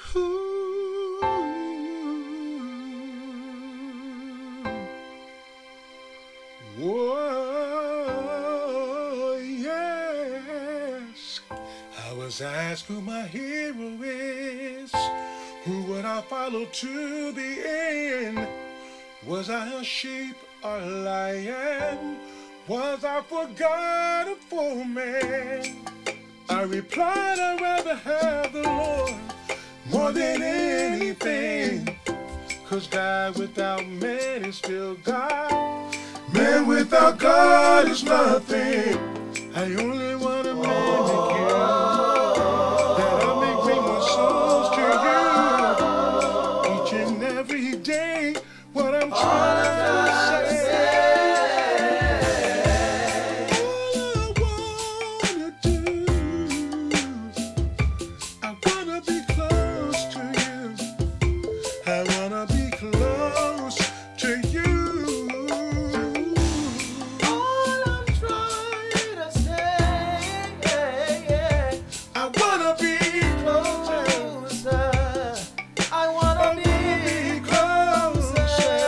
Ooh, whoa, yes. I was asked who my hero is. Who would I follow to the end? Was I a sheep or a lion? Was I forgotten for man? I replied I'd rather have the Lord more than anything. 'Cause God without man is still God. Man without God is nothing. I only want a man like you, that I may bring my souls to you each and every day. What I'm trying to say, all I wanna do, I wanna be close to you. I wanna be close to you. All I'm trying to say, I wanna be closer. closer. I wanna be closer.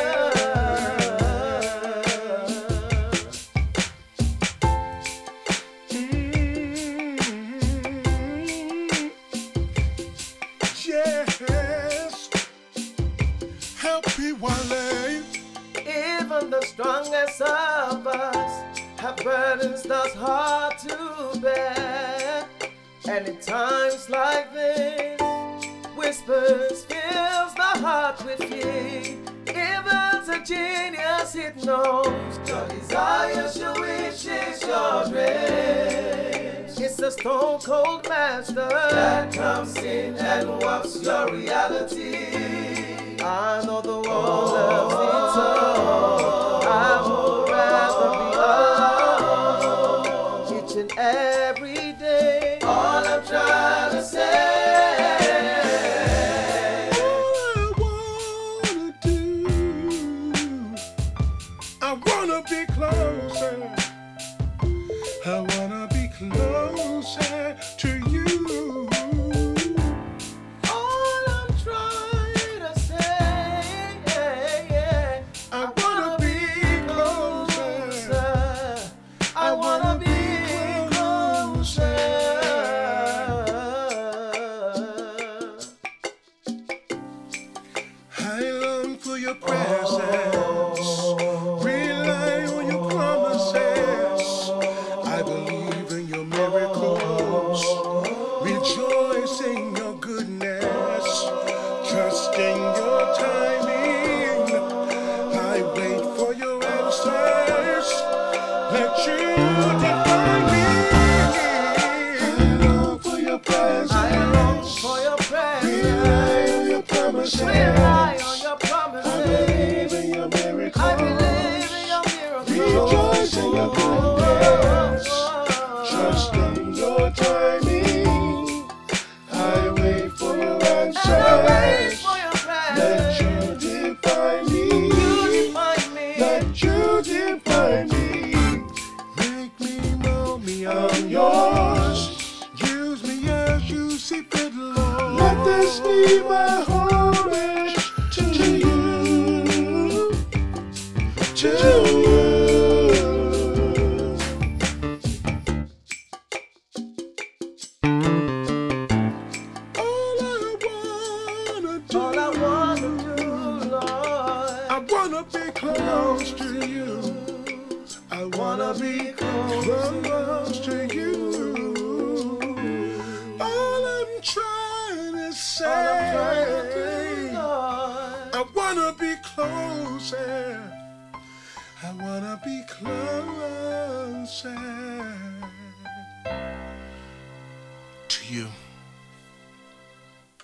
Yes, help me, Wale. Even the strongest of us have burdens that's hard to bear. And in times like this, whispers fills the heart with fear. Evil's a genius, it knows your desires, your wishes, your dreams. It's a stone cold master that comes in and walks your reality. I know the world loves it so. I would rather be alone each and every day. All I'm trying to say, All I wanna do, I wanna be closer. I wanna be closer to you. all I'm trying to say, I wanna be closer. I wanna be closer. I long for your presence. Rely on your promises. I believe in your miracles. Rejoice in your goodness. Trust in your timing. I wait for your answers. Let you define me. I long for your presence. I long for your Rely presence. on your promises. Rely on your I promises. believe in your miracles. I believe in your miracles. Rejoice in your goodness. Trust in your timing. I wait for your And I wait answers. for your Let presence. you define me. You define me. Let you define me. Make me, mold me, I'm yours. Use me as you see fit, Lord. Let this be my homage to you. To you. All I wanna do, All I wanna do, Lord, I wanna be close to you. I wanna be close to you. All I'm trying to say, all I'm trying to do, Lord. I wanna be closer. I wanna be closer to you.